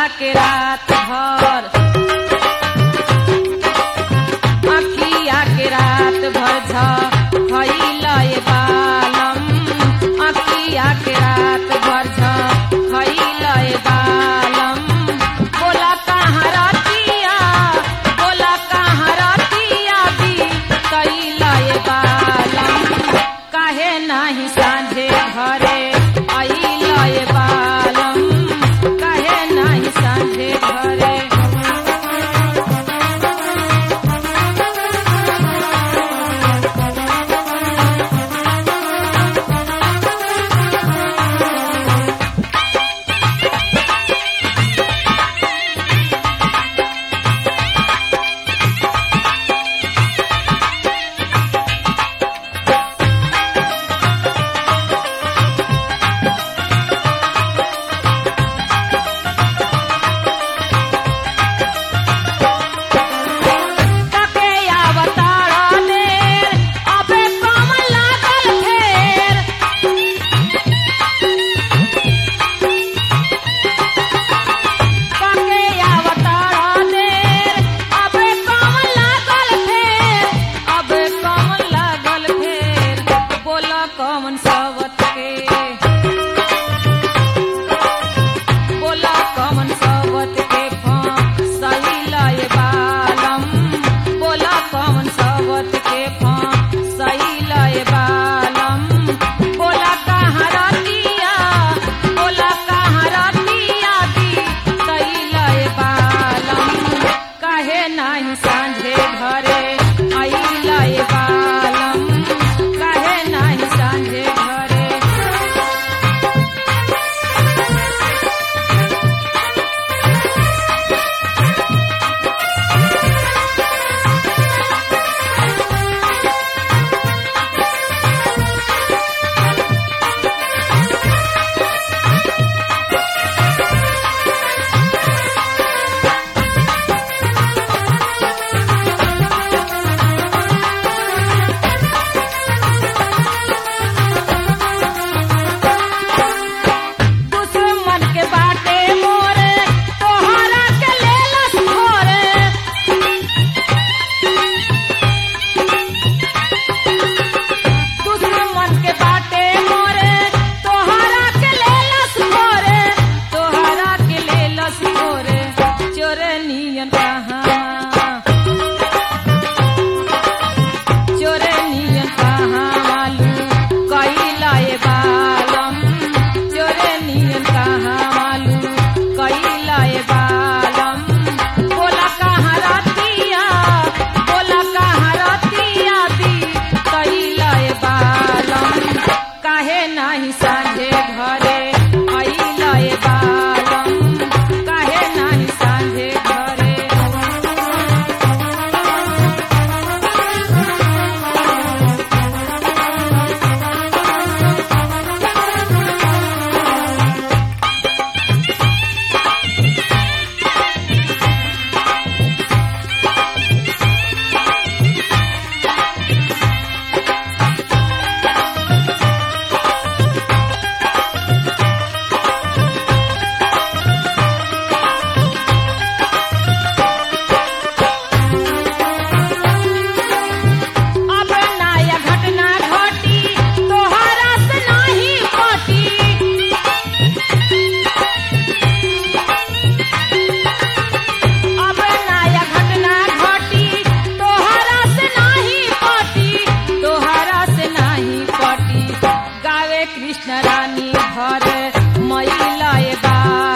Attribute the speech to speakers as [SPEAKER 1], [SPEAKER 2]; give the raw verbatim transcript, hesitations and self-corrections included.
[SPEAKER 1] के रात भर अखिया के रात भर झइलए बालम अखिया के रात भर झइलए बालम बोला कहाँ रतिया बोला कहाँ रतिया भी कैलए बालम काहे नाही सांझे घरे अइलए बालम काहे नाही सांझे घरे कौन सवत के बोला कौन सवत के फंसइलए बालम बोला कौन सवत के फंसइलए बालम बोला कहाँ रतिया बोला कहाँ रतिया दी कैलए बालम काहे नाही सांझे घरे अइलए बालम काहे नाही सांझे घरे नाही सांझे घरे अइलए बालम काहे नाही सांझे घरे कृष्ण रानी घर मैलए बा